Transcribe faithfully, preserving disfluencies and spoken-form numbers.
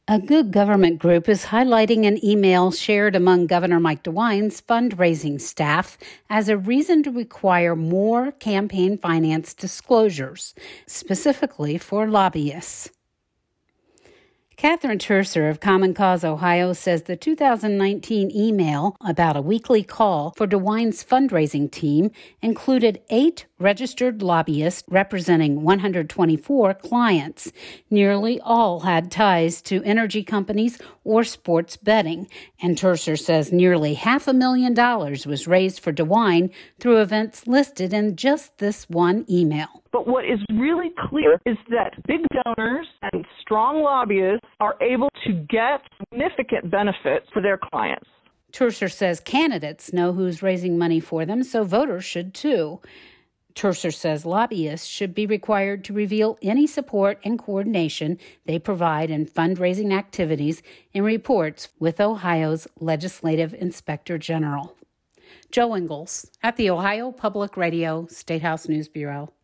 A Good Government group is highlighting an email shared among Governor Mike DeWine's fundraising staff as a reason to require more campaign finance disclosures, specifically for lobbyists. Catherine Turser of Common Cause Ohio says the two thousand nineteen email about a weekly call for DeWine's fundraising team included eight registered lobbyists representing one hundred twenty-four clients. Nearly all had ties to energy companies or sports betting, and Turser says nearly half a million dollars was raised for DeWine through events listed in just this one email. But what is really clear is that big donors and strong lobbyists are able to get significant benefits for their clients. Turser says candidates know who's raising money for them, so voters should too. Turser says lobbyists should be required to reveal any support and coordination they provide in fundraising activities in reports with Ohio's Legislative Inspector General. Joe Ingles at the Ohio Public Radio State House News Bureau.